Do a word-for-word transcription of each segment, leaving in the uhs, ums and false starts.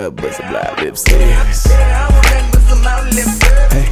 love bust a black lip service. Hey.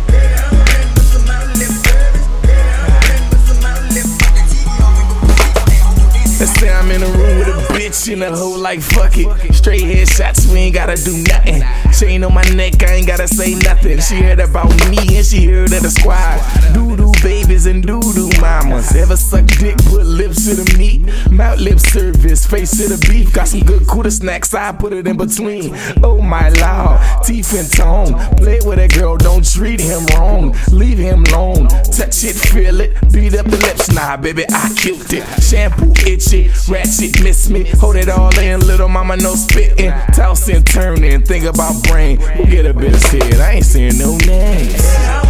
Let's say I'm in a room with a bitch in a hoe like fuck it. Straight head shots, we ain't gotta do nothing. Chain on my neck, I ain't gotta say nothing. She heard about me and she heard of the squad. Doo-doo babies and doo-doo mamas. Ever suck dick, put lips to the meat. Mouth lip service, face to the beef. Got some good cooler snacks, I put it in between. Oh my lord, teeth and tone. Play with a girl, don't treat him wrong. Leave him alone, touch it, feel it. Beat up the lips, nah baby, I killed it. Shampoo itchy, ratchet, miss me. Hold it all in, little mama, no spitting. Toss and turning, think about brain. We'll get a bit of shit, I ain't saying no names.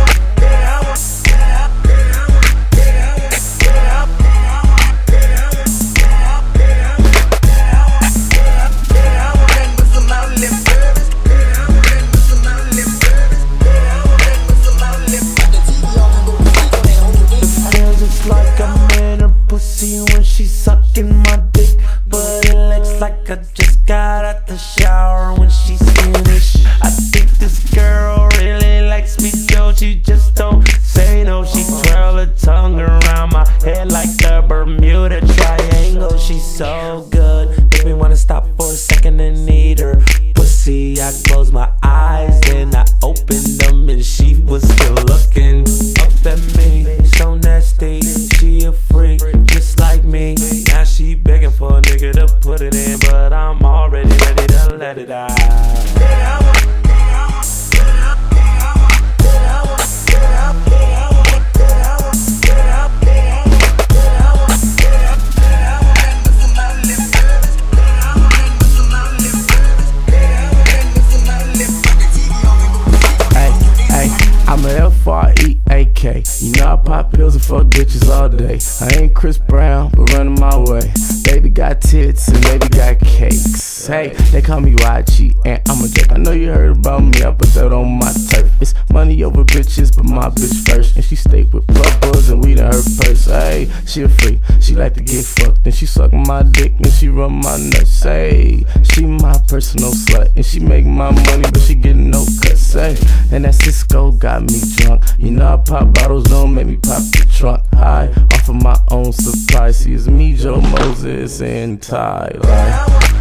When she's sucking my dick, but it looks like I just got out the shower when she's finished. I think this girl really likes me, though she just don't say no. She twirl her tongue around my head like the Bermuda Triangle. She's so good, make me wanna stop for a second and eat her pussy. I close my eyes, then I opened them and she was still looking up at me. So nasty, she a freak, just like me. Now she begging for a nigga to put it in, but I'm already ready to let it out. I'm a F R E A K. You know I pop pills and fuck bitches all day. I ain't Chris Brown, but running my way. Baby got tits and baby got cakes. Hey, they call me Y G and I'm a joke. I know you heard about me, I put that on my turf. It's money over bitches, but my bitch first. And she stayed with bubbles and weed in her purse. Hey, she a freak, she like to get fucked. And she suck my dick and she run my nuts. Hey, she my personal slut. And she make my money, but she getting no cuts. Hey, and that Cisco got me drunk. You know I pop bottles, don't make me pop the trunk. High off of my own supply. See, it's me, Joe Moses, and Ty. Like